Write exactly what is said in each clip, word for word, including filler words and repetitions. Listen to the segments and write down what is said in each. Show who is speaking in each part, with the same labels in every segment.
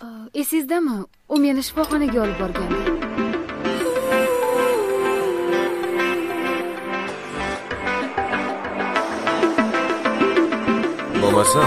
Speaker 1: Esingizdami? U meni shifoxonaga olib borgandi.
Speaker 2: Bo'lmasam,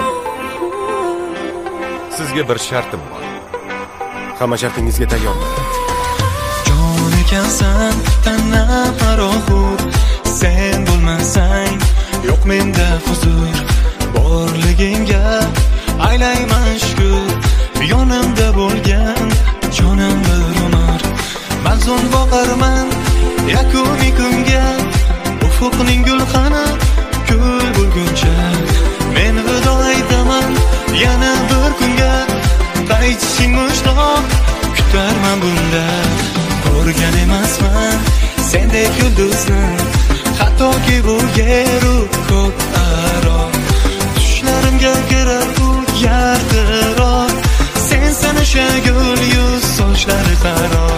Speaker 2: sizga bir shartim bor. Hamma shartingizga tayyorman.
Speaker 3: Jon ekansan, tanam paroxur, sen bo'lmasang, yo'q menda huzur. Borligingga aylayman shukr, yonimda bo'lgan jonim bir umr. Manzun boqarman yakuniy kunga, ufqning gulxani kul bo'lguncha. Men vido aytaman yana bir kunga, qaytishing mushtoq kutarman bunda. Ko'rgan emasman sendek yulduzni, hattoki bu yeru ko'k aro. Tushlarimga kirar bu yarqiroq, sensan o'sha gul yuz sochlari qaro.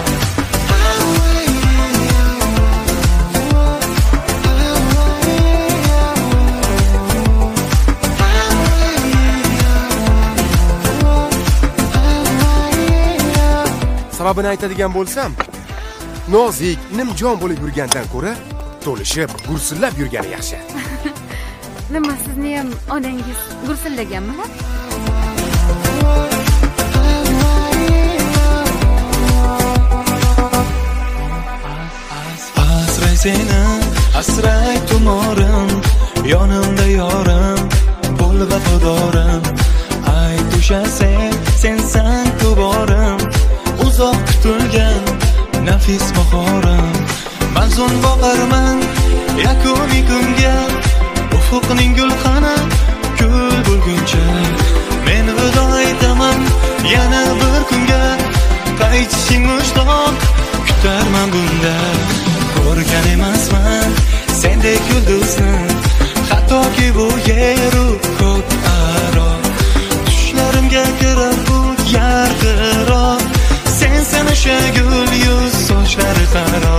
Speaker 2: Sababini aytadigan bo'lsam, nozik, nimjon bo'lib yurgandan ko'ra, to'lishib, gursillab yurgani yaxshi.
Speaker 1: Nima, sizni ham onangiz gursillaganmilar?
Speaker 3: Asray seni, asray tumorim, yonimda yorim, bo'l vafodorim. Ayt o'sha sen, sensan kuborim, uzoq kutilgan nafis bahorim. Manzun boqarman yakuniy kunga, ufqning gulxani kul bo'lguncha. Men vido aytaman yana bir kunga, qaytishing mushtoq kutarman bunda. Ko'rgan emasman sendek yulduzni, hattoki bu yeru ko'k aro. Tushlarimga kirar bu yarqiroq, sensan o'sha gul yuz sochlari qaro.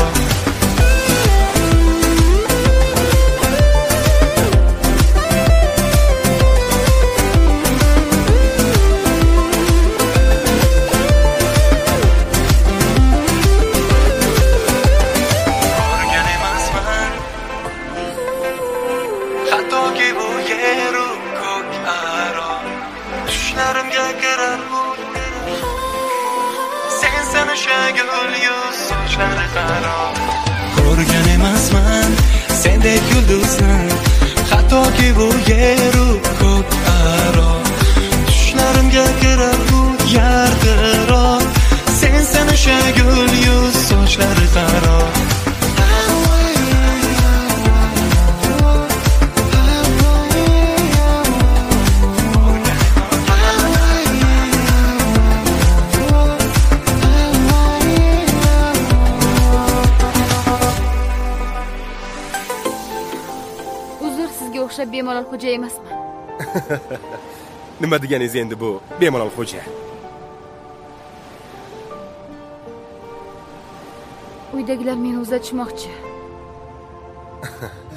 Speaker 3: Ko'rgan emasman sendek yulduzni, hattoki bu yeru ko'k aro. Tushlarimga kirar bu yarqiroq, sensan o'sha gul yuz sochlari qaro.
Speaker 1: O'xshab bemalol xo'ja emasman.
Speaker 2: Nima deganingiz endi bu? Bemalol xo'ja.
Speaker 1: Uydagilar meni uzatishmoqchi.